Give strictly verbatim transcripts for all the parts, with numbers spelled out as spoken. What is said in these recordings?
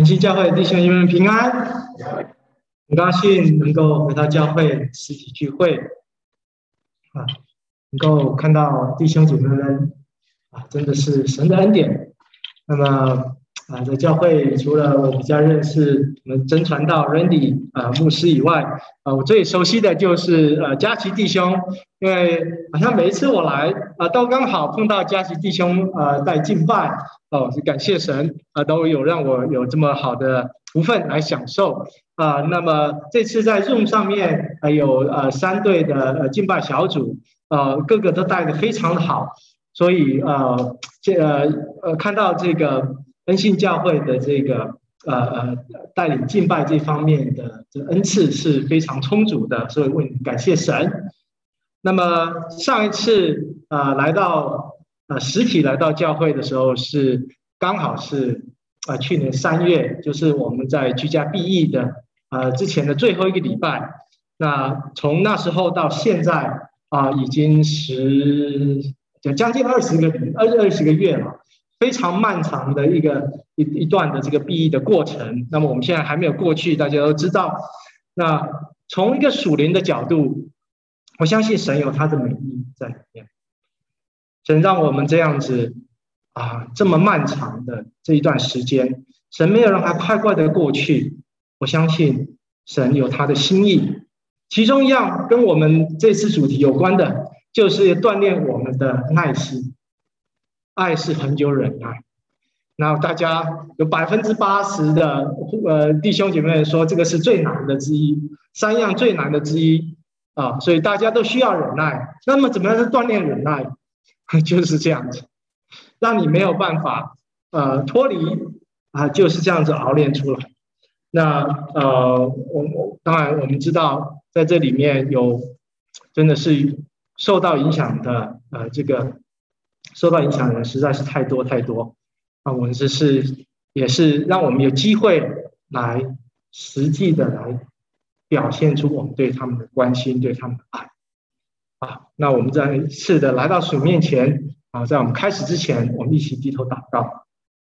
恒星教会弟兄姐妹们平安，很高兴能够回到教会实体聚会啊，能够看到弟兄姐妹们啊，真的是神的恩典。那么啊，在教会除了我比较认识我们真传道 Randy 啊牧师以外，啊，我最熟悉的就是呃佳琪弟兄，因为好像每一次我来啊，都刚好碰到佳琪弟兄呃在敬拜哦，感谢神啊，都有让我有这么好的福分来享受啊。那么这次在 Zoom 上面还有呃三队的呃敬拜小组，呃各个都带得非常的好，所以呃这呃呃看到这个恩信教会的这个呃呃带领敬拜这方面的这恩赐是非常充足的，所以为感谢神。那么上一次呃来到呃实体来到教会的时候是刚好是呃去年三月，就是我们在居家避疫的呃之前的最后一个礼拜。那从那时候到现在啊、呃，已经十将近二十个二二十个月了。非常漫长的一个一一段的这个避疫的过程，那么我们现在还没有过去，大家都知道。那从一个属灵的角度，我相信神有他的美意在里面，神让我们这样子啊，这么漫长的这一段时间，神没有让它快快的过去。我相信神有他的心意，其中一样跟我们这次主题有关的，就是锻炼我们的耐心。爱是恒久忍耐，那大家有百分之八十的呃弟兄姐妹说这个是最难的之一，三样最难的之一啊，所以大家都需要忍耐。那么怎么样是锻炼忍耐？就是这样子，让你没有办法呃脱离啊，就是这样子熬练出来。那呃，我我当然我们知道在这里面有真的是受到影响的呃这个。受到影响的人实在是太多太多啊！我们这是也是让我们有机会来实际的来表现出我们对他们的关心，对他们的爱啊！那我们再次的来到水面前啊，在我们开始之前，我们一起低头祷告。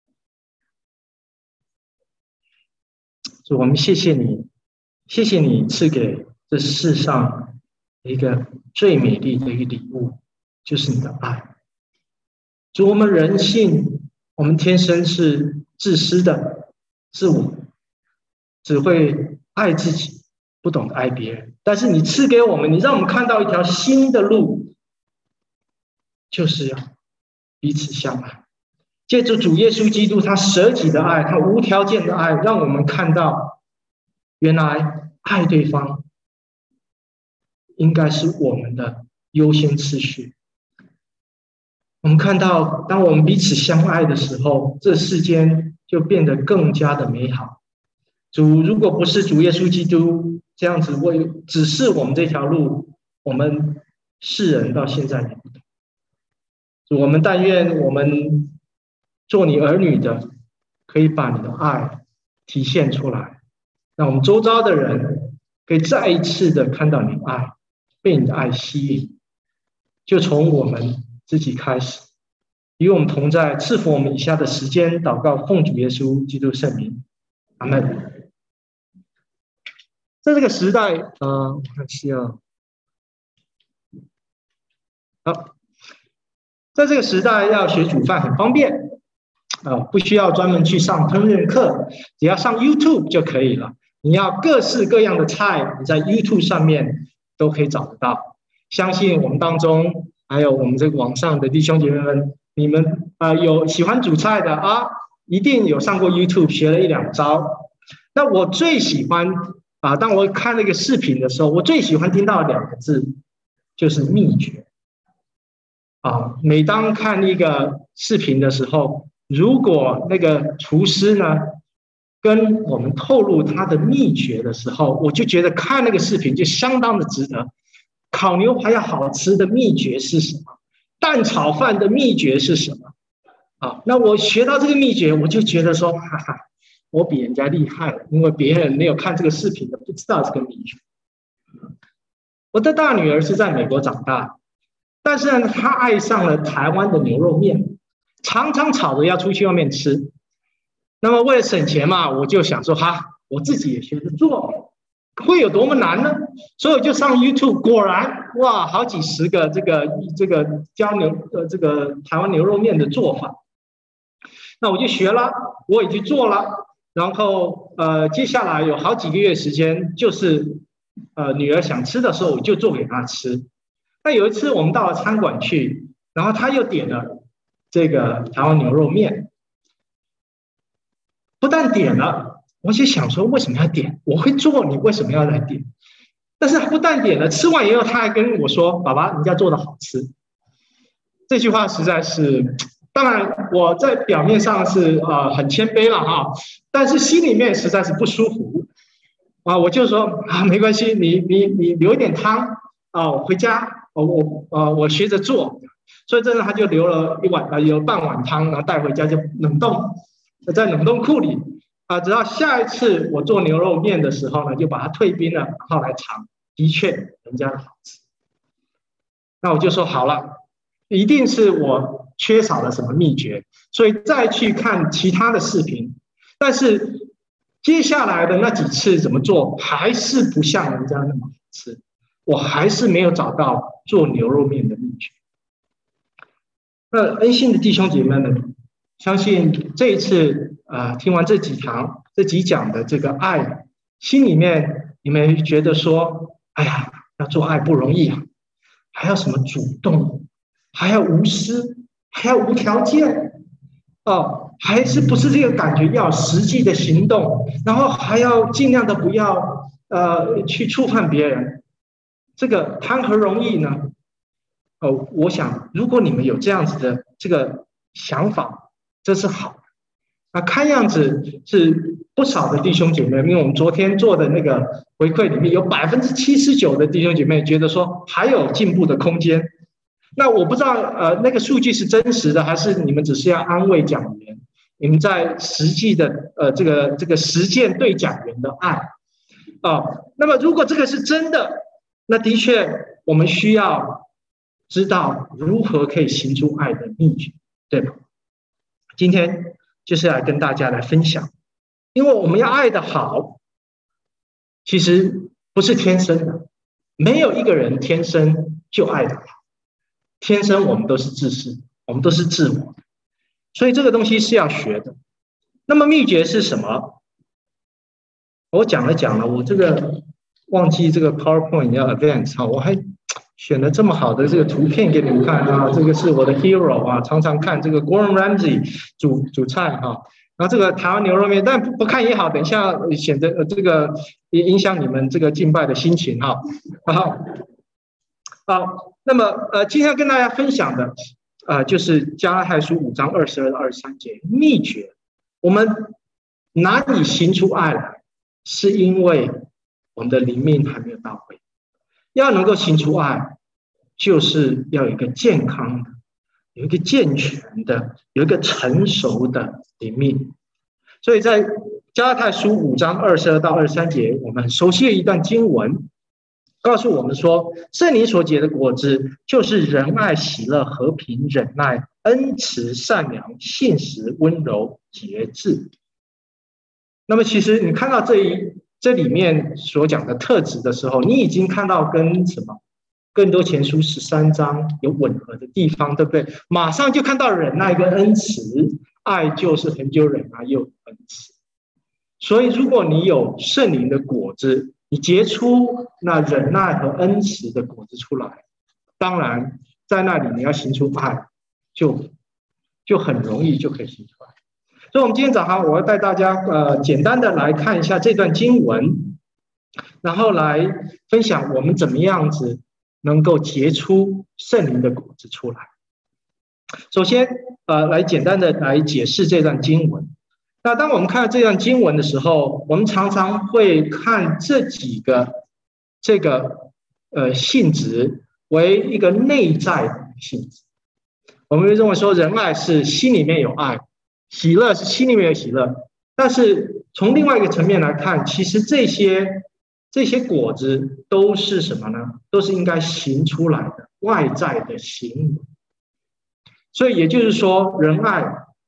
主，我们谢谢你，谢谢你赐给这世上一个最美丽的一个礼物，就是你的爱。主，我们人性，我们天生是自私的，自我，只会爱自己，不懂得爱别人。但是你赐给我们，你让我们看到一条新的路，就是要彼此相爱。借着主耶稣基督他舍己的爱，他无条件的爱，让我们看到，原来爱对方应该是我们的优先次序。我们看到，当我们彼此相爱的时候，这世间就变得更加的美好。主，如果不是主耶稣基督这样子为指示我们这条路，我们世人到现在也不懂。主，我们但愿我们做你儿女的，可以把你的爱体现出来，让我们周遭的人可以再一次的看到你的爱，被你的爱吸引，就从我们自己开始，与我们同在，赐福我们以下的时间，祷告奉主耶稣基督圣名，阿们。在这个时代，呃，我看需要，好，在这个时代要学煮饭很方便，啊、呃，不需要专门去上烹饪课，只要上 YouTube 就可以了。你要各式各样的菜，你在 YouTube 上面都可以找得到。相信我们当中。还有我们这个网上的弟兄姐妹们，你们啊、呃、有喜欢煮菜的啊，一定有上过 YouTube 学了一两招。那我最喜欢啊，当我看那个视频的时候，我最喜欢听到两个字，就是秘诀。啊，每当看一个视频的时候，如果那个厨师呢跟我们透露他的秘诀的时候，我就觉得看那个视频就相当的值得。烤牛排要好吃的秘诀是什么？蛋炒饭的秘诀是什么？啊，那我学到这个秘诀，我就觉得说，哈哈，我比人家厉害了，因为别人没有看这个视频的，不知道这个秘诀。我的大女儿是在美国长大，但是呢，她爱上了台湾的牛肉面，常常吵着要出去外面吃。 那么为了省钱嘛，我就想说哈，我自己也学着做，会有多么难呢？所以我就上 YouTube， 果然哇，好几十个这个这个教牛呃这个台湾牛肉面的做法。那我就学了，我也去做了，然后呃接下来有好几个月时间，就是呃女儿想吃的时候，我就做给她吃。那有一次我们到了餐馆去，然后她又点了这个台湾牛肉面。不但点了，我就想说为什么要点？我会做，你为什么要来点？但是他不但点了，吃完以后他还跟我说：“爸爸，人家做的好吃。”这句话实在是，当然我在表面上是呃很谦卑了哈，但是心里面实在是不舒服啊。我就说啊，没关系，你你你留一点汤啊，我回家我我呃我学着做。所以这样他就留了一碗呃有半碗汤，然后带回家就冷冻。在冷冻库里啊，直到下一次我做牛肉面的时候呢，就把它退冰了，然后来尝，的确人家的好吃。那我就说好了，一定是我缺少了什么秘诀，所以再去看其他的视频。但是接下来的那几次怎么做，还是不像人家那么好吃，我还是没有找到做牛肉面的秘诀。那恩信的弟兄姐妹们，相信这一次呃听完这几堂这几讲的这个爱，心里面你们觉得说，哎呀，要做爱不容易啊，还要什么主动，还要无私，还要无条件，哦，还是不是这个感觉，要实际的行动，然后还要尽量的不要呃去触犯别人，这个谈何容易呢？哦，我想如果你们有这样子的这个想法，这是好的。那看样子是不少的弟兄姐妹，因为我们昨天做的那个回馈里面有百分之七十九的弟兄姐妹觉得说还有进步的空间。那我不知道呃那个数据是真实的，还是你们只是要安慰讲员？你们在实际的呃这个这个实践对讲员的爱啊、哦。那么如果这个是真的，那的确我们需要知道如何可以行出爱的秘诀，对吧？今天就是来跟大家来分享，因为我们要爱的好，其实不是天生的，没有一个人天生就爱的好，天生我们都是自私，我们都是自我，所以这个东西是要学的。那么秘诀是什么？我讲了讲了，我这个忘记这个 PowerPoint 要 advance 哈，我还选了这么好的这个图片给你们看啊，这个是我的 hero 啊，常常看这个 Gordon Ramsay 煮煮菜哈、啊，然后这个台湾牛肉面，但不不看也好，等一下显得呃这个影响你们这个敬拜的心情哈。好，好，那么呃今天跟大家分享的呃就是加拉太书五章二十二到二十三节秘诀，我们难以行出爱来，是因为我们的灵命还没有到位。要能够行出爱，就是要有一个健康的、有一个健全的、有一个成熟的灵命。所以在加拉太书五章二十二到二十三节，我们很熟悉的一段经文，告诉我们说，圣灵所结的果子就是仁爱、喜乐、和平、忍耐、恩慈、善良、信实、温柔、节制。那么其实你看到这一这里面所讲的特质的时候，你已经看到跟什么更多前书十三章有吻合的地方，对不对？马上就看到忍耐跟恩慈，爱就是恒久忍耐又恩慈。所以如果你有圣灵的果子，你结出那忍耐和恩慈的果子出来，当然在那里你要行出爱，就就很容易就可以行出来。所以我们今天早上我要带大家呃简单的来看一下这段经文，然后来分享我们怎么样子能够结出圣灵的果子出来。首先呃来简单的来解释这段经文。那当我们看到这段经文的时候，我们常常会看这几个这个呃性质为一个内在的性质。我们会认为说仁爱是心里面有爱，喜乐是心里面有喜乐，但是从另外一个层面来看，其实这些这些果子都是什么呢？都是应该行出来的外在的行为。所以也就是说，仁爱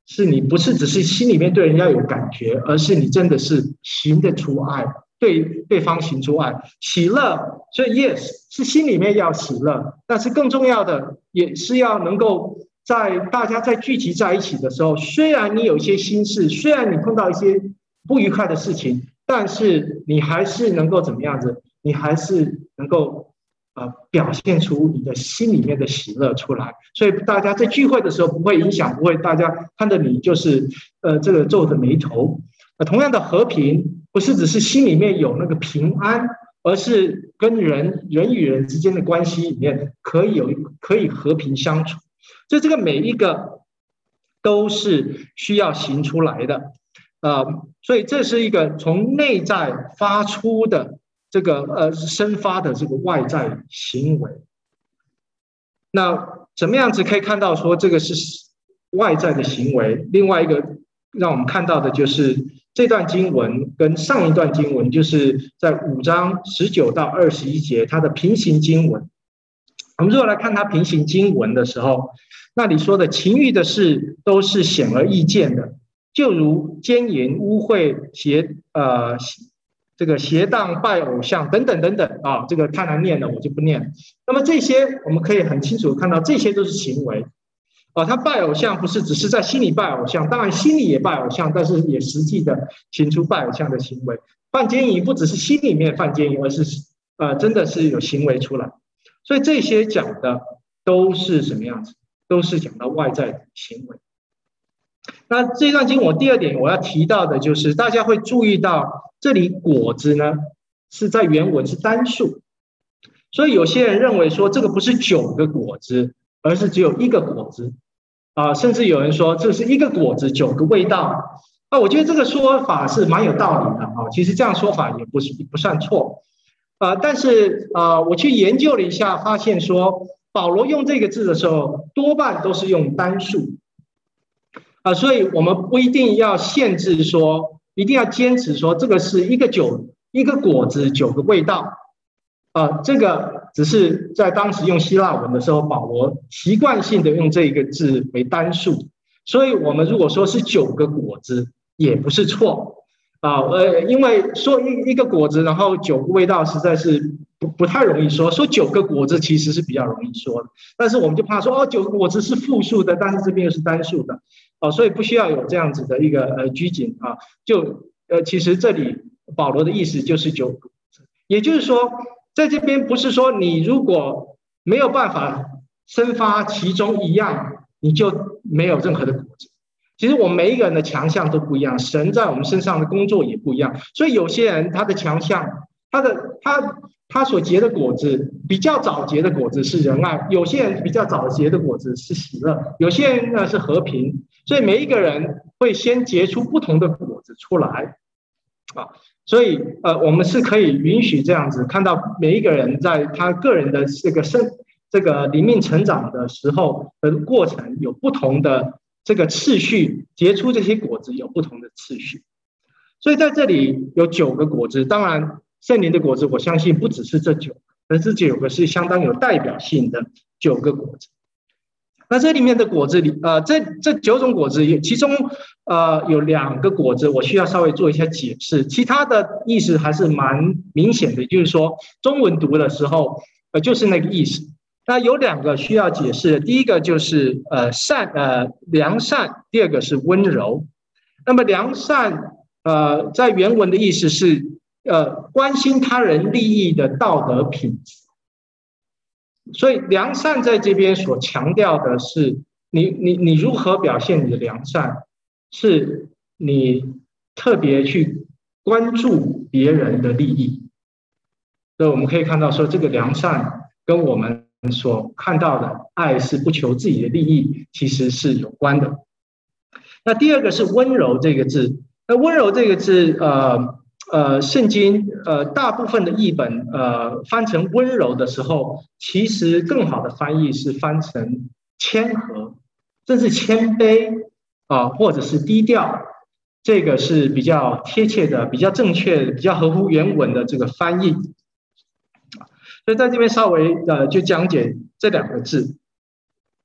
是你不是只是心里面对人家有感觉，而是你真的是行得出爱，对对方行出爱，喜乐。所以 yes 是心里面要喜乐，但是更重要的也是要能够在大家在聚集在一起的时候，虽然你有一些心事，虽然你碰到一些不愉快的事情，但是你还是能够怎么样子？你还是能够呃表现出你的心里面的喜乐出来。所以大家在聚会的时候不会影响，不会大家看着你就是呃这个皱着眉头。呃，同样的和平不是只是心里面有那个平安，而是跟人人与人之间的关系里面可以有可以和平相处。所以这个每一个都是需要行出来的。呃，所以这是一个从内在发出的这个呃生发的这个外在行为。那怎么样子可以看到说这个是外在的行为？另外一个让我们看到的就是这段经文跟上一段经文，就是在五章十九到二十一节它的平行经文。我们如果来看它平行经文的时候，那里说的情欲的事都是显而易见的，就如奸淫、污秽、邪呃这个邪荡、拜偶像等等等等啊，这个太难念了，我就不念。那么这些我们可以很清楚看到，这些都是行为啊。他拜偶像不是只是在心里拜偶像，当然心里也拜偶像，但是也实际的行出拜偶像的行为。犯奸淫不只是心里面犯奸淫，而是呃真的是有行为出来。所以这些讲的都是什么样子？都是讲到外在的行为。那这段经文第二点我要提到的就是，大家会注意到这里果子呢是在原文是单数，所以有些人认为说这个不是九个果子，而是只有一个果子啊，甚至有人说这是一个果子九个味道啊。我觉得这个说法是蛮有道理的啊，其实这样说法也不是不算错啊，但是啊，我去研究了一下，发现说保罗用这个字的时候，多半都是用单数。啊，所以我们不一定要限制说，一定要坚持说这个是一个酒一个果子九个味道，啊，这个只是在当时用希腊文的时候，保罗习惯性的用这一个字为单数，所以我们如果说是九个果子，也不是错啊，呃，因为说一一个果子，然后九个味道，实在是不不太容易说，说九个果子其实是比较容易说的，但是我们就怕说哦，九个果子是复数的，但是这边又是单数的。哦，所以不需要有这样子的一个呃拘谨啊，就呃其实这里保罗的意思就是九个果子，也就是说，在这边不是说你如果没有办法生发其中一样，你就没有任何的果子。其实我们每一个人的强项都不一样，神在我们身上的工作也不一样，所以有些人他的强项，他的他他所结的果子比较早结的果子是仁爱，有些人比较早结的果子是喜乐，有些人呢是和平。所以每一个人会先结出不同的果子出来啊，所以呃，我们是可以允许这样子看到每一个人在他个人的这个生这个灵命成长的时候的过程有不同的这个次序，结出这些果子有不同的次序。所以在这里有九个果子，当然圣灵的果子我相信不只是这九个，而这九个是相当有代表性的九个果子。那这里面的果子里，呃，这这九种果子，其中呃有两个果子，我需要稍微做一下解释，其他的意思还是蛮明显的，就是说中文读的时候，呃，就是那个意思。那有两个需要解释的，第一个就是呃善呃良善，第二个是温柔。那么良善，呃，在原文的意思是呃关心他人利益的道德品质。所以良善在这边所强调的是你你你如何表现你的良善，是你特别去关注别人的利益。所以我们可以看到说，这个良善跟我们所看到的爱是不求自己的利益，其实是有关的。那第二个是温柔这个字，那温柔这个字，呃。呃，圣经呃大部分的译本呃翻成温柔的时候，其实更好的翻译是翻成谦和，甚至谦卑啊、呃，或者是低调，这个是比较贴切的、比较正确的、比较合乎原文的这个翻译。所以在这边稍微呃就讲解这两个字。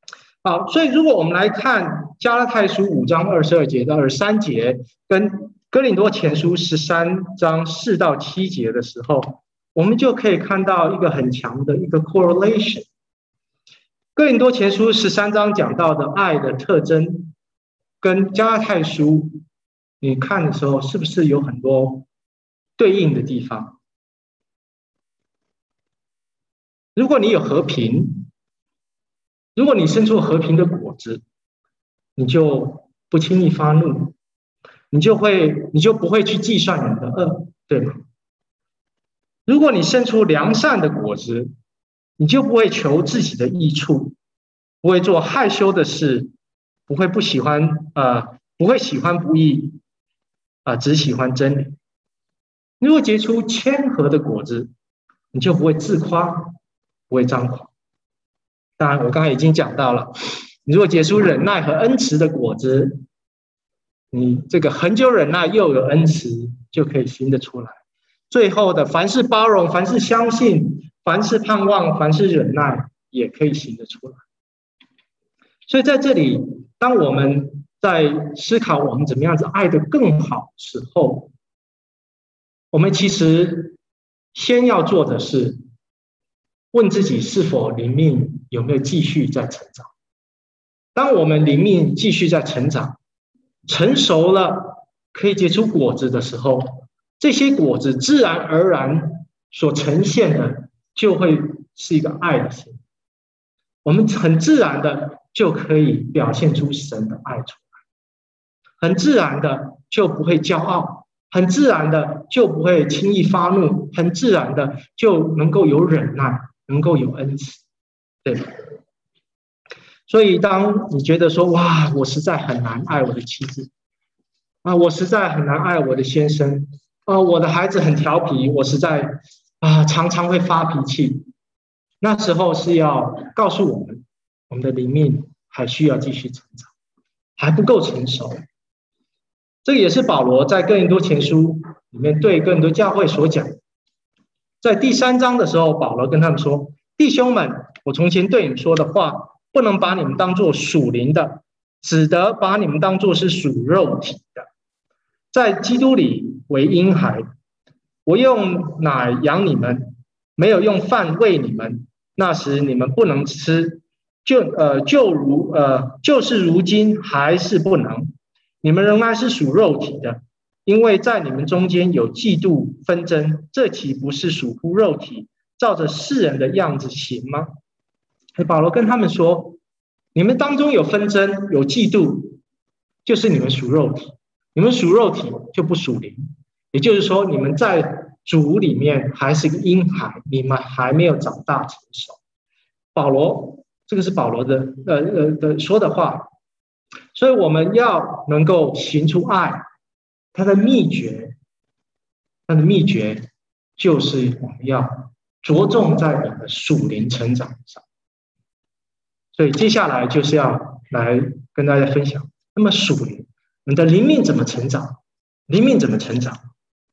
好，所以如果我们来看加拉太书五章二十二节到二十三节，跟哥林多前书十三章四到七节的时候，我们就可以看到一个很强的一个 correlation。哥林多前书十三章讲到的爱的特征，跟加拉太书你看的时候，是不是有很多对应的地方？如果你有和平，如果你生出和平的果子，你就不轻易发怒，你就会，你就不会去计算人的恶，对吗？如果你生出良善的果子，你就不会求自己的益处，不会做害羞的事，不会不喜欢呃，不会喜欢不义啊、呃，只喜欢真理。如果结出谦和的果子，你就不会自夸，不会张狂。当然，我刚才已经讲到了，你如果结出忍耐和恩慈的果子，你这个恒久忍耐又有恩慈，就可以行得出来。最后的，凡是包容，凡是相信，凡是盼望，凡是忍耐，也可以行得出来。所以在这里，当我们在思考我们怎么样子爱得更好时候，我们其实先要做的是问自己是否灵命有没有继续在成长。当我们灵命继续在成长，成熟了，可以结出果子的时候，这些果子自然而然所呈现的就会是一个爱的心，我们很自然的就可以表现出神的爱出来，很自然的就不会骄傲，很自然的就不会轻易发怒，很自然的就能够有忍耐，能够有恩慈，对吧？所以当你觉得说，哇，我实在很难爱我的妻子啊，我实在很难爱我的先生啊，我的孩子很调皮，我实在啊常常会发脾气，那时候是要告诉我们，我们的灵命还需要继续成长，还不够成熟。这个也是保罗在哥林多前书里面对哥林多教会所讲。在第三章的时候，保罗跟他们说，弟兄们，我从前对你们说的话，不能把你们当作属灵的，只得把你们当作是属肉体的，在基督里为婴孩。我用奶养你们，没有用饭喂你们，那时你们不能吃，就呃就如呃就是如今还是不能，你们仍然是属肉体的，因为在你们中间有嫉妒纷争，这岂不是属乎肉体，照着世人的样子行吗？保罗跟他们说，你们当中有纷争有嫉妒，就是你们属肉体，你们属肉体就不属灵，也就是说你们在主里面还是个婴孩，你们还没有长大成熟。保罗，这个是保罗的呃呃的说的话，所以我们要能够行出爱，它的秘诀，它的秘诀就是我们要着重在我们的属灵成长上。所以接下来就是要来跟大家分享，那么属灵，你的灵命怎么成长？灵命怎么成长？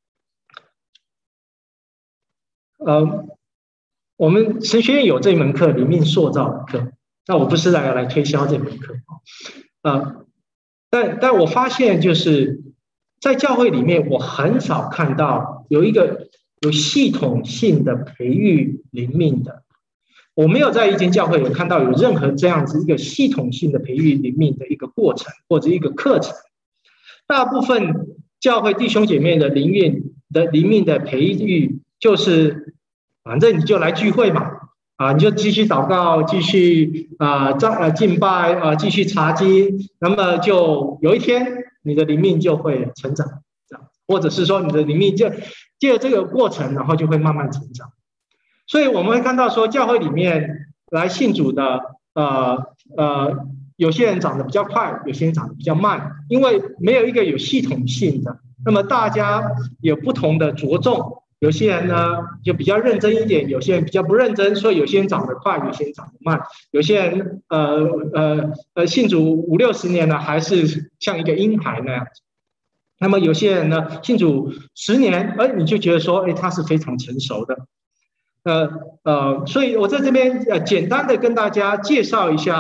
呃，我们神学院有这门课，灵命塑造的课。那我不是来来推销这门课，呃，但但我发现就是在教会里面，我很少看到有一个有系统性的培育灵命的。我没有在一间教会有看到有任何这样子一个系统性的培育灵命的一个过程或者一个课程。大部分教会弟兄姐妹的灵命的灵命的培育，就是反正你就来聚会嘛，啊，你就继续祷告，继续啊呃敬拜啊，继续查经，那么就有一天你的灵命就会成长，或者是说你的灵命就借着这个过程，然后就会慢慢成长。所以我们会看到说，教会里面来信主的，呃呃，有些人长得比较快，有些人长得比较慢，因为没有一个有系统性的。那么大家有不同的着重，有些人呢就比较认真一点，有些人比较不认真，所以有些人长得快，有些人长得慢，有些人呃呃呃信主五六十年了，还是像一个婴孩那样子。那么有些人呢信主十年，而你就觉得说，哎，他是非常成熟的。呃呃，所以我在这边呃简单的跟大家介绍一下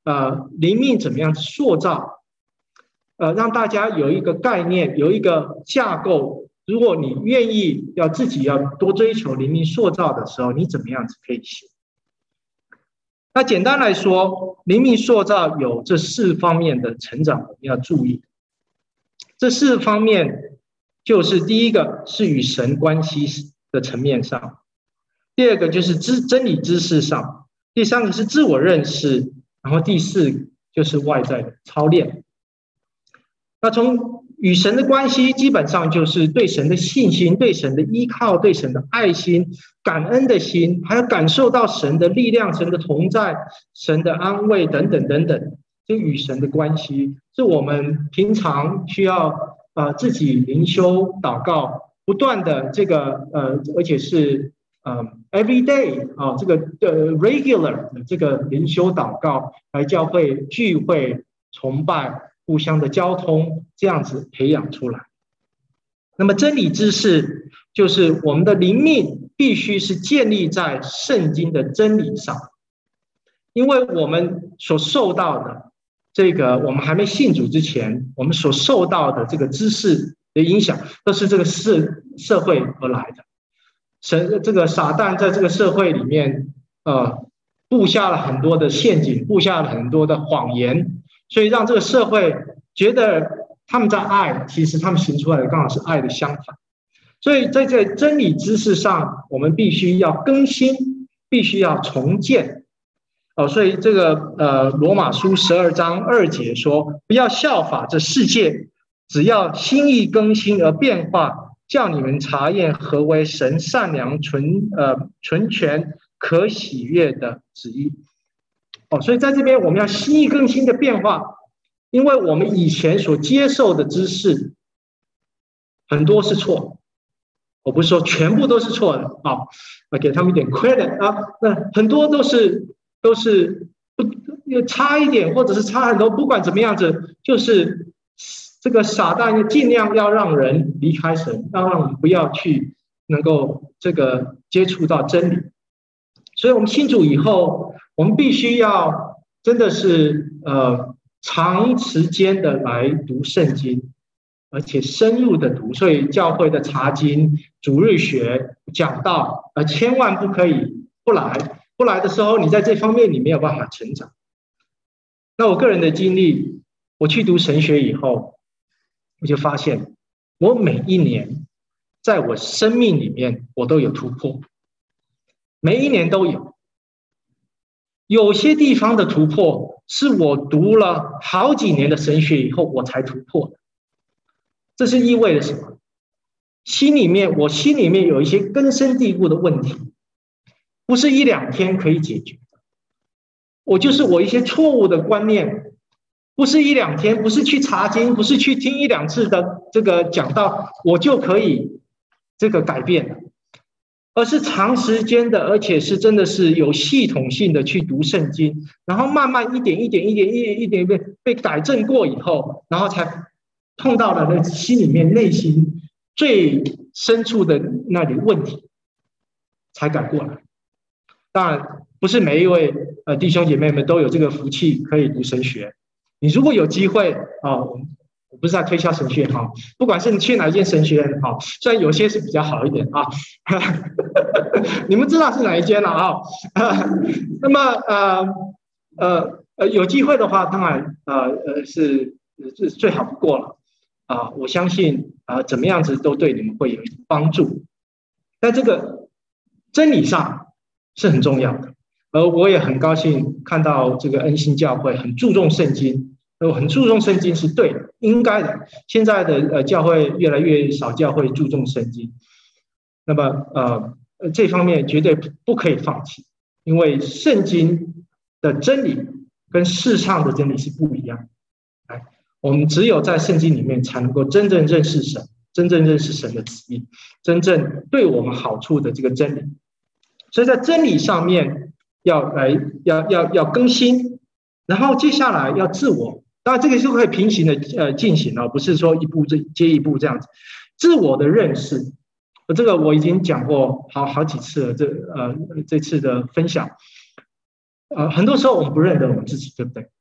呃灵命怎么样塑造，呃让大家有一个概念，有一个架构。如果你愿意要自己要多追求灵命塑造的时候，你怎么样子可以行？那简单来说，灵命塑造有这四方面的成长，我们要注意。这四方面就是第一个是与神关系的层面上，第二个就是知真理知识上，第三个是自我认识，然后第四就是外在的操练。那从与神的关系，基本上就是对神的信心、对神的依靠、对神的爱心、感恩的心，还有感受到神的力量、神的同在、神的安慰等等等等，就与神的关系，是我们平常需要呃自己灵修祷告，不断的这个呃，而且是呃 every day 啊、哦，这个呃 regular 的这个灵修祷告，来教会聚会崇拜。互相的交通，这样子培养出来。那么真理知识就是我们的灵命必须是建立在圣经的真理上，因为我们所受到的这个，我们还没信主之前，我们所受到的这个知识的影响，都是这个社社会而来的。神这个撒旦在这个社会里面，呃，布下了很多的陷阱，布下了很多的谎言。所以让这个社会觉得他们在爱，其实他们行出来的刚好是爱的相反。所以在这真理知识上，我们必须要更新，必须要重建。哦，所以这个呃罗马书十二章二节说，不要效法这世界，只要心意更新而变化，叫你们查验何为神善良、纯呃纯全、可喜悦的旨意。哦，所以在这边我们要心意更新的变化，因为我们以前所接受的知识很多是错，我不是说全部都是错的啊，给他们一点 credit 啊，那很多都是都是不差一点，或者是差很多，不管怎么样子，就是这个撒旦尽量要让人离开神，要让我们不要去能够这个接触到真理。所以我们信主以后，我们必须要真的是呃长时间的来读圣经，而且深入的读。所以教会的查经、主日学、讲道，呃，千万不可以不来。不来的时候，你在这方面你没有办法成长。那我个人的经历，我去读神学以后，我就发现，我每一年在我生命里面，我都有突破。每一年都有，有些地方的突破是我读了好几年的神学以后我才突破的。这是意味着什么？心里面我心里面有一些根深蒂固的问题，不是一两天可以解决的。我就是我一些错误的观念，不是一两天，不是去查经，不是去听一两次的这个讲道，我就可以这个改变的。而是长时间的，而且是真的是有系统性的去读圣经，然后慢慢一点一点一点一点一点被被改正过以后，然后才碰到了那心里面内心最深处的那里问题，才改过来。当然，不是每一位呃弟兄姐妹们都有这个福气可以读神学。你如果有机会啊，我不是在推销神学院哈，不管是你去哪一间神学院哈，虽然有些是比较好一点啊，你们知道是哪一间了啊？那么呃呃呃有机会的话，当然呃呃是是最好不过了啊，我相信啊怎么样子都对你们会有帮助，在这个真理上是很重要的，而我也很高兴看到这个恩心教会很注重圣经。我很注重圣经是对的，应该的。现在的呃教会越来越少教会注重圣经，那么呃这方面绝对不可以放弃，因为圣经的真理跟世上的真理是不一样的。哎，我们只有在圣经里面才能够真正认识神，真正认识神的旨意，真正对我们好处的这个真理。所以在真理上面要来要要要更新，然后接下来要自我。当然，这个是可以平行的呃进行了，不是说一步接一步这样子。自我的认识，这个我已经讲过好好几次了。这呃这次的分享，呃很多时候我们不认得我们自己，对不对？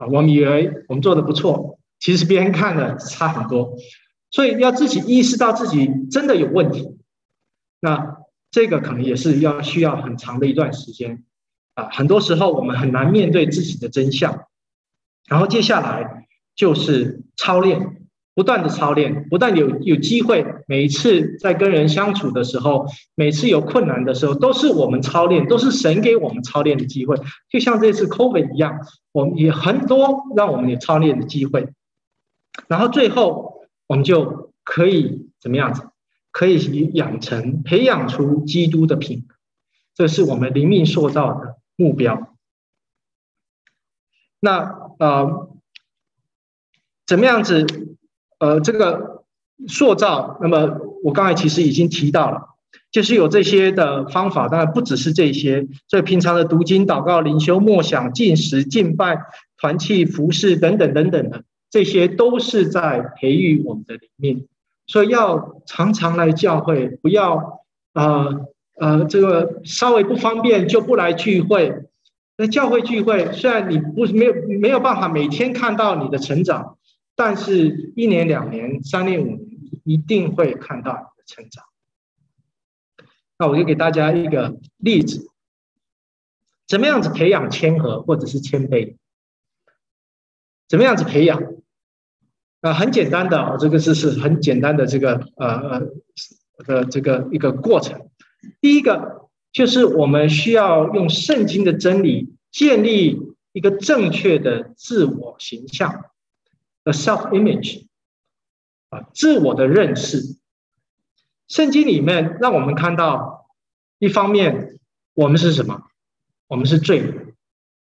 啊，我们以为我们做的不错，其实别人看了差很多，所以要自己意识到自己真的有问题。那这个可能也是要需要很长的一段时间啊，很多时候我们很难面对自己的真相。然后接下来就是操练。不断的操练，不但有有机会，每一次在跟人相处的时候，每次有困难的时候，都是我们操练，都是神给我们操练的机会。就像这次 COVID 一样，我们也很多让我们有操练的机会。然后最后，我们就可以怎么样子？可以养成、培养出基督的品格，这是我们灵命塑造的目标。那呃，怎么样子？呃，这个塑造，那么我刚才其实已经提到了，就是有这些的方法，当然不只是这些，所以平常的读经、祷告、灵修、默想、禁食、敬拜、团契、服侍等等等等的，这些都是在培育我们的灵命，所以要常常来教会，不要呃呃这个稍微不方便就不来聚会。那教会聚会，虽然你不没有没有办法每天看到你的成长。但是，一年、两年、三年、五年，一定会看到你的成长。那我就给大家一个例子：怎么样子培养谦和或者是谦卑？怎么样子培养？啊，很简单的，这个是是很简单的这个呃呃的这个一个过程。第一个就是我们需要用圣经的真理建立一个正确的自我形象。The self-image 啊，自我的认识。圣经里面让我们看到，一方面我们是什么？我们是罪人。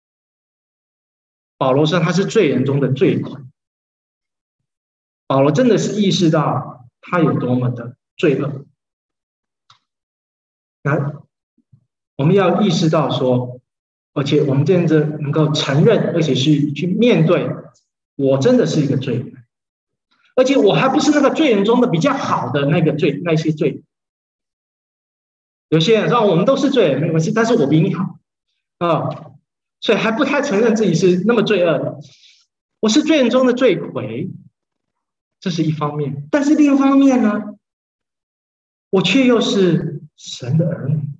保罗说他是罪人中的罪魁。保罗真的是意识到他有多么的罪恶。那我们要意识到说，而且我们真的能够承认，而且是去面对。我真的是一个罪人，而且我还不是那个罪人中的比较好的那个罪，那些罪人。有些人说我们都是罪人没关系，但是我比你好啊，所以还不太承认自己是那么罪恶的。我是罪人中的罪魁，这是一方面。但是另一方面呢，我却又是神的儿女，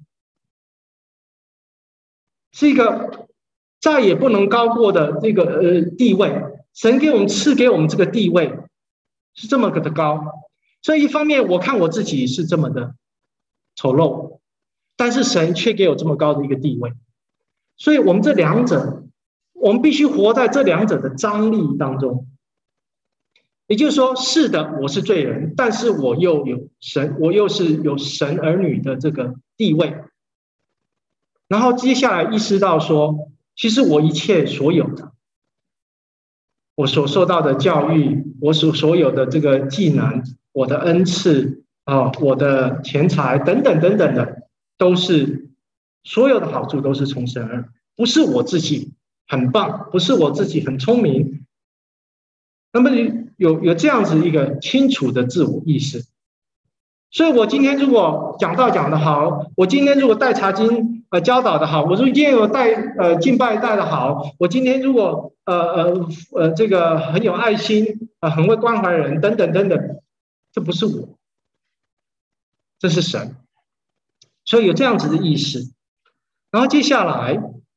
是一个再也不能高过的这个呃地位。神给我们赐给我们这个地位是这么的高，所以一方面我看我自己是这么的丑陋，但是神却给我这么高的一个地位，所以我们这两者，我们必须活在这两者的张力当中。也就是说，是的，我是罪人，但是我又有神，我又是有神儿女的这个地位。然后接下来意识到说，其实我一切所有的。我所受到的教育，我所所有的这个技能，我的恩赐啊，我的钱财等等等等的，都是所有的好处都是从神而来，不是我自己很棒，不是我自己很聪明。那么有有这样子一个清楚的自我意识，所以我今天如果讲道讲得好，我今天如果带查经呃教导的好，我如果今天有带呃敬拜带的好，我今天如果呃呃呃这个很有爱心啊、呃，很会关怀人等等等等，这不是我，这是神，所以有这样子的意识。然后接下来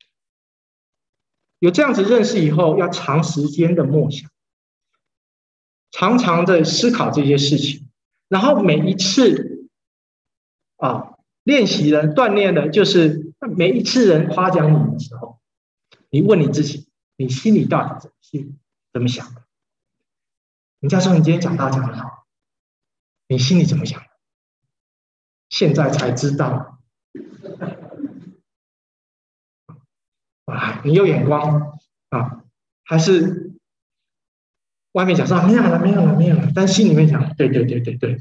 有这样子认识以后，要长时间的默想，常常的思考这些事情。然后每一次啊练习的锻炼的，就是每一次人夸奖你的时候，你问你自己，你心里到底是怎么想的？人家说你今天讲道讲得好，你心里怎么想的？现在才知道，啊，你有眼光啊，还是外面讲说没有了，没有了，没有了，但心里面讲，对对对对对。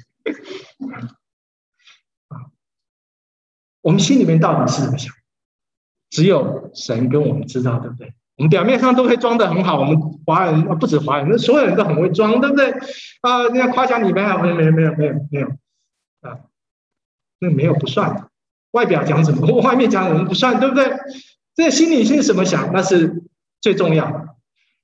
啊，我们心里面到底是怎么想？只有神跟我们知道，对不对？我们表面上都会装得很好，我们华人不止华人，那所有人都很会装，对不对？啊，人家夸奖你没有？没有没有没有没有没有啊，那没有不算的。外表讲什么，外面讲什么不算，对不对？这心里是什么想，那是最重要的。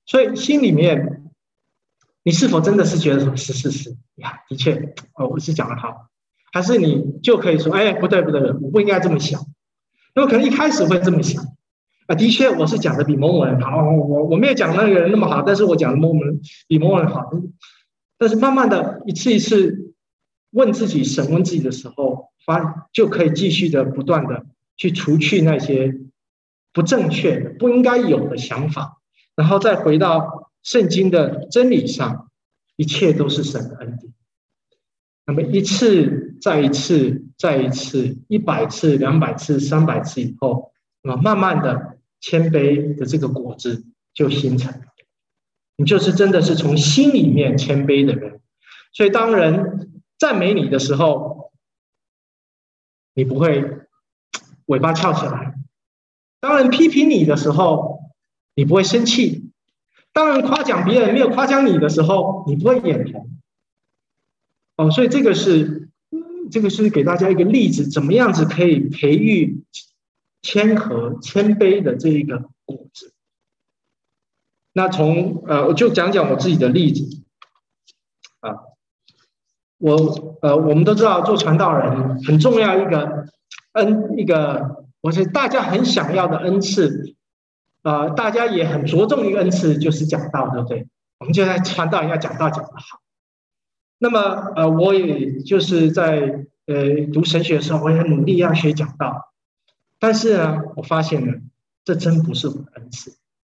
所以心里面，你是否真的是觉得说是是是呀？的确，哦，我是讲的好，还是你就可以说，哎，不对不对，我不应该这么想。那么可能一开始会这么想啊，的确我是讲的比某某人好，我我没有讲那个人那么好，但是我讲的某某人比某某人好。但是慢慢的一次一次问自己、审问自己的时候，发就可以继续的不断的去除去那些不正确的、不应该有的想法，然后再回到圣经的真理上，一切都是神的恩典。那么一次再一次再一次，一百次、两百次、三百次以后，那么慢慢的谦卑的这个果子就形成了。你就是真的是从心里面谦卑的人，所以当人赞美你的时候，你不会尾巴翘起来；当人批评你的时候，你不会生气；当人夸奖别人没有夸奖你的时候，你不会眼红。哦，所以这个是这个是给大家一个例子，怎么样子可以培育谦和、谦卑的这一个果子。那从呃，我就讲讲我自己的例子啊。我呃，我们都知道做传道人很重要一个恩，一个我是大家很想要的恩赐，呃，大家也很着重一个恩赐，就是讲道，对不对？我们就在传道人要讲道讲得好。那么呃，我也就是在呃读神学的时候，我也很努力要学讲道，但是呢，我发现呢，这真不是我的恩赐。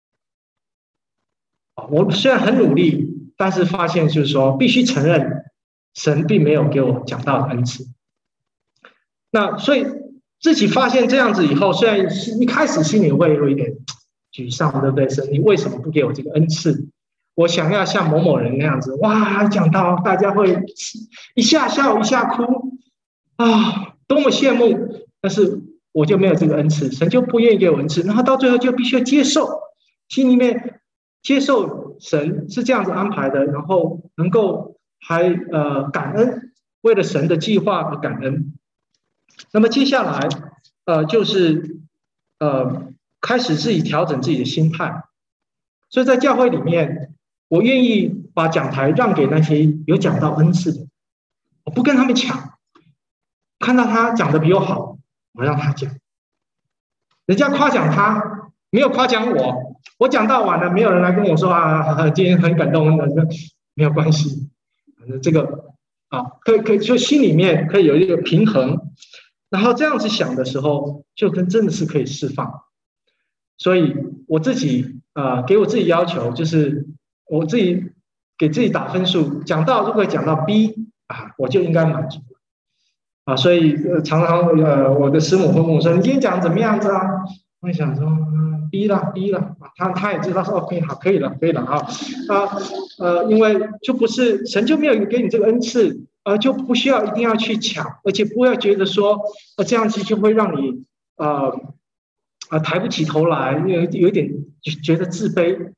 我虽然很努力，但是发现就是说，必须承认，神并没有给我讲道的恩赐。那所以自己发现这样子以后，虽然一开始心里会有一点沮丧，对不对？神，你为什么不给我这个恩赐？我想要像某某人那样子，哇，讲到大家会一下笑一下哭啊，多么羡慕！但是我就没有这个恩赐，神就不愿意给我恩赐，然后到最后就必须要接受，心里面接受神是这样子安排的，然后能够还呃感恩，为了神的计划而感恩。那么接下来呃就是呃开始自己调整自己的心态，所以在教会里面，我愿意把讲台让给那些有讲到恩赐的，我不跟他们抢，看到他讲的比我好，我让他讲。人家夸奖他，没有夸奖我，我讲到晚了，没有人来跟我说啊，今天很感动，没有关系，反正这个啊，可以可以，就心里面可以有一个平衡，然后这样子想的时候，就跟真的是可以释放。所以我自己啊、呃，给我自己要求就是，我自己给自己打分数，讲到如果讲到 B 啊，我就应该满足啊。所以呃，常常呃，我的师母会问我说：“你今天讲怎么样子啊？”我想说、嗯、B 了 B 了，他他也知道说 OK 好，可以了可以了啊啊呃，因为就不是神就没有给你这个恩赐，呃，就不需要一定要去抢，而且不要觉得说呃这样子就会让你呃。啊，抬不起头来，有有点觉得自卑，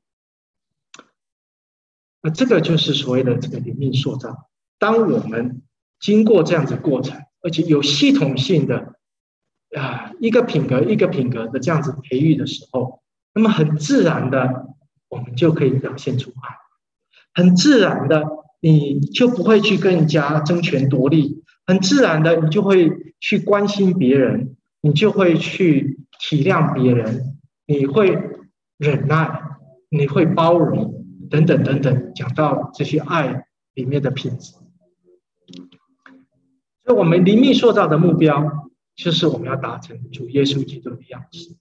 那这个就是所谓的这个灵命塑造。当我们经过这样子过程，而且有系统性的啊一个品格一个品格的这样子培育的时候，那么很自然的，我们就可以表现出爱，很自然的，你就不会去跟人家争权夺利，很自然的，你就会去关心别人，你就会去体谅别人，你会忍耐，你会包容，等等等等，讲到这些爱里面的品质。所以我们灵命塑造的目标，就是我们要达成主耶稣基督的样式。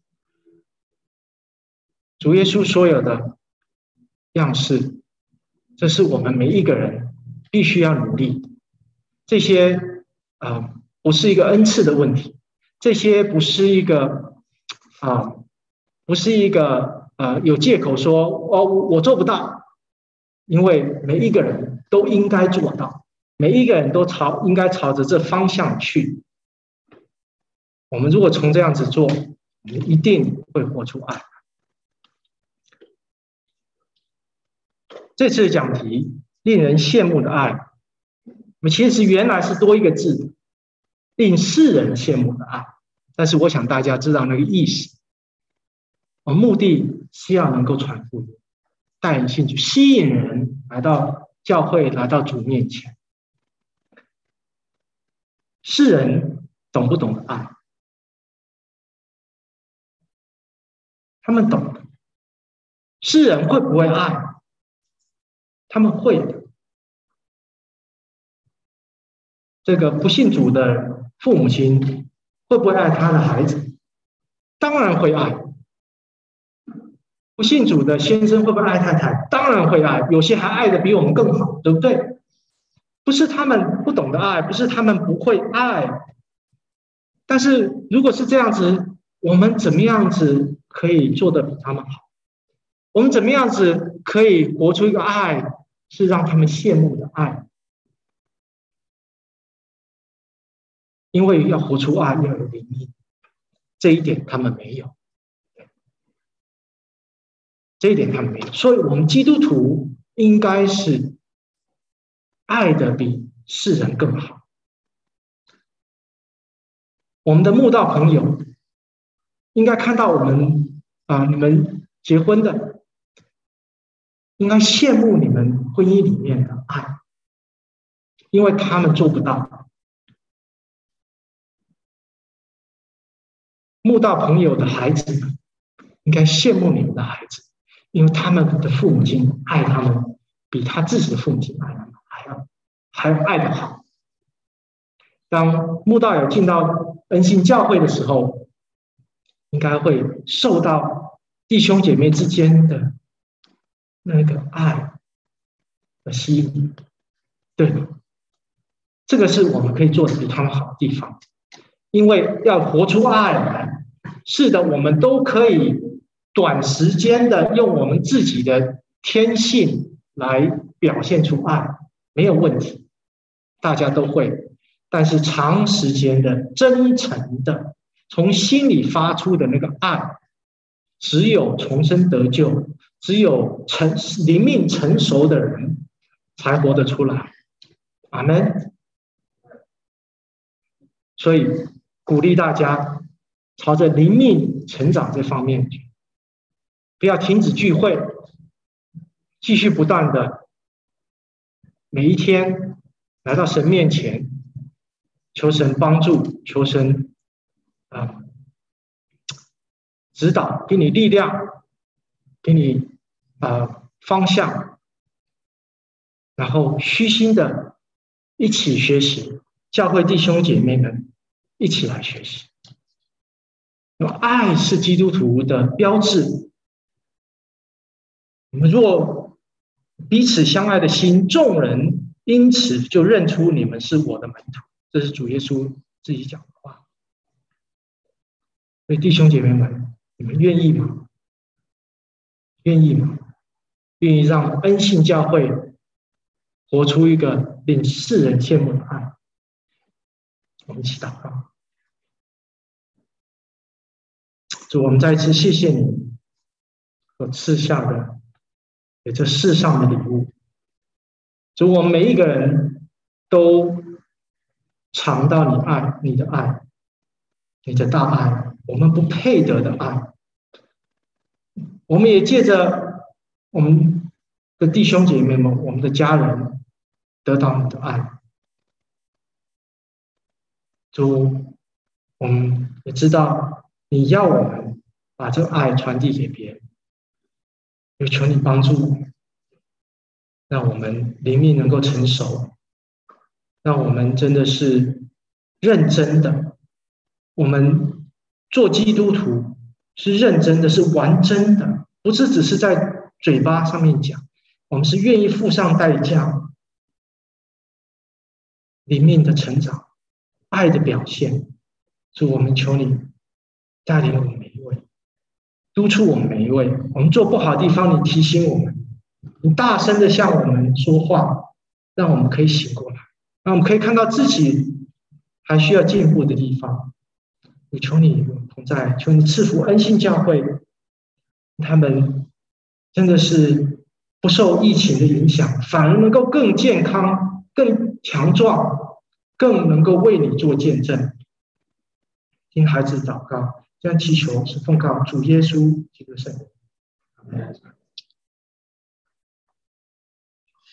主耶稣所有的样式，这是我们每一个人必须要努力。这些呃不是一个恩赐的问题，这些不是一个啊、呃，不是一个呃有借口说哦我做不到，因为每一个人都应该做到，每一个人都朝应该朝着这方向去。我们如果从这样子做，我们一定会活出爱。这次讲题令人羡慕的爱，我其实原来是多一个字，令世人羡慕的爱。但是我想大家知道那个意思，目的是要能够传福音， 带人信主，吸引人来到教会，来到主面前。世人懂不懂得爱？他们懂的。世人会不会爱？他们会的。这个不信主的父母亲会不会爱他的孩子？当然会爱。不信主的先生会不会爱太太？当然会爱，有些还爱的比我们更好，对不对？不是他们不懂得爱，不是他们不会爱，但是如果是这样子，我们怎么样子可以做得比他们好？我们怎么样子可以活出一个爱，是让他们羡慕的爱？因为要活出爱，要有灵命，这一点他们没有。这一点他们没有，所以我们基督徒应该是爱的比世人更好。我们的慕道朋友应该看到我们啊，你们结婚的，应该羡慕你们婚姻里面的爱，因为他们做不到。慕道朋友的孩子们应该羡慕你们的孩子，因为他们的父母亲爱他们，比他自己的父母亲爱他们还要还要爱得好。当慕道友进到恩信教会的时候，应该会受到弟兄姐妹之间的那个爱的吸引，对吗？这个是我们可以做的比他们好的地方，因为要活出爱来，是的，我们都可以短时间的用我们自己的天性来表现出爱，没有问题，大家都会。但是长时间的真诚的从心里发出的那个爱，只有重生得救，只有成灵命成熟的人才活得出来。阿们。所以鼓励大家朝着灵命成长这方面，不要停止聚会，继续不断的每一天来到神面前，求神帮助，求神啊指导，给你力量，给你啊方向，然后虚心的一起学习，教会弟兄姐妹们一起来学习。爱是基督徒的标志。我们若彼此相爱的心，众人因此就认出你们是我的门徒。这是主耶稣自己讲的话。所以弟兄姐妹们，你们愿意吗？愿意吗？愿意让恩信教会活出一个令世人羡慕的爱？我们一起祷告。主，我们再一次谢谢你所赐下的也这世上的礼物。主，我们每一个人都尝到你爱，你的爱，你的大爱，我们不配得的爱。我们也借着我们的弟兄姐妹们，我们的家人得到你的爱。主，我们也知道你要我们把这个爱传递给别人，也求你帮助我们，让我们灵命能够成熟，让我们真的是认真的。我们做基督徒是认真的，是玩真的，不是只是在嘴巴上面讲，我们是愿意付上代价，灵命的成长，爱的表现。主，我们求你带领我们每一位，督促我们每一位，我们做不好的地方你提醒我们，你大声的向我们说话，让我们可以醒过来，让我们可以看到自己还需要进步的地方。我求你同在，求你赐福恩信教会，他们真的是不受疫情的影响，反而能够更健康、更强壮，更能够为你做见证。听孩子祷告，这样祈求是奉告主耶稣基督圣名。